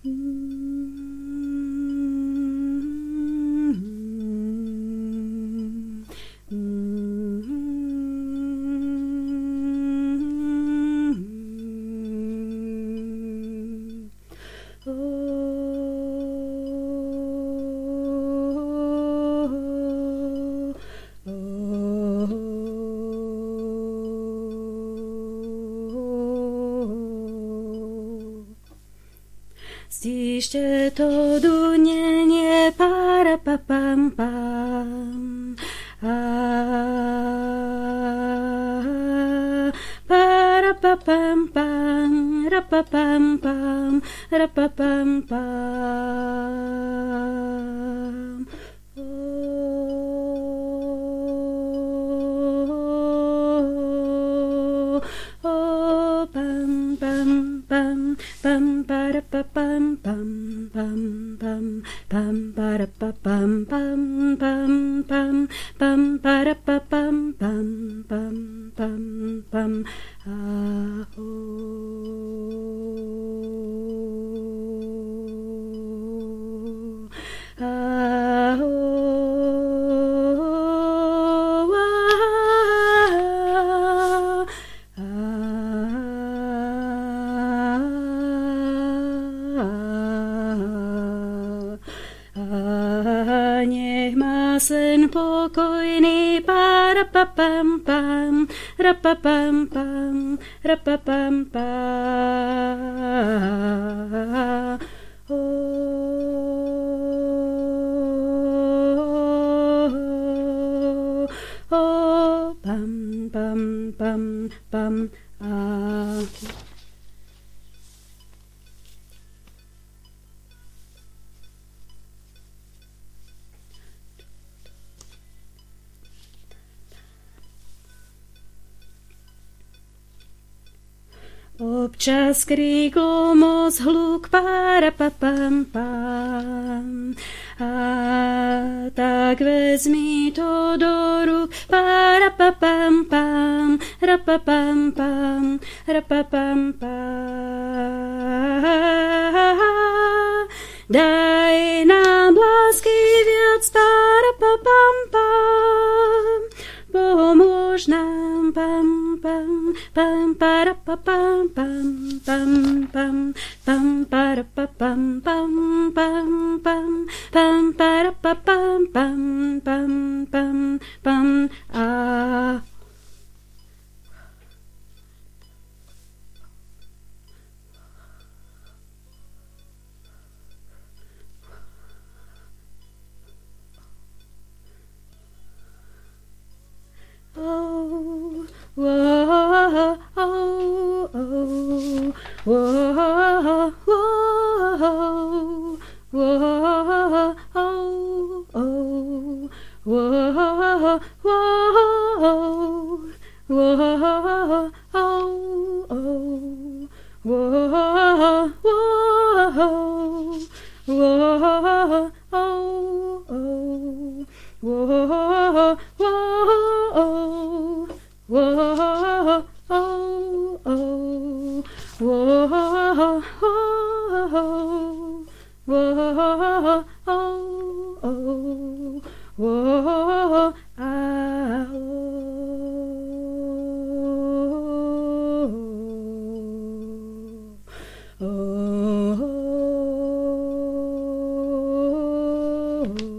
Stište to dunenie, para pa pam pam. Para pa pam pam, ra pa pam pam, ra pa pam pam. Pam pam pam pam para pa pam pam pam pam pam para pa pam pam pam pam pam para pa pam pam pam pam pam nech má sen pokojný, para pa pam pam, ra pa pam pam, ra pa pam pam. Pam pam pam pam. Občas kríkom moc hluk, para pa pam pam. A tak vezmi to do rúk, para pa pam pam, ra pa pam pam, ra pa pam pam. Daj nám lásky viac, para pa pam pam. Pomôž nám, pam pam pam para pa pam pam pam pam pam para pa pam pam pam pam pam para pa pam pam pam pam pam a. Oh, whoa, oh, oh, whoa, whoa, whoa, oh, oh, whoa, whoa, whoa, oh, oh, whoa, whoa, oh, oh, whoa, whoa, whoa, oh, oh, whoa, whoa, oh, oh, whoa, oh, oh.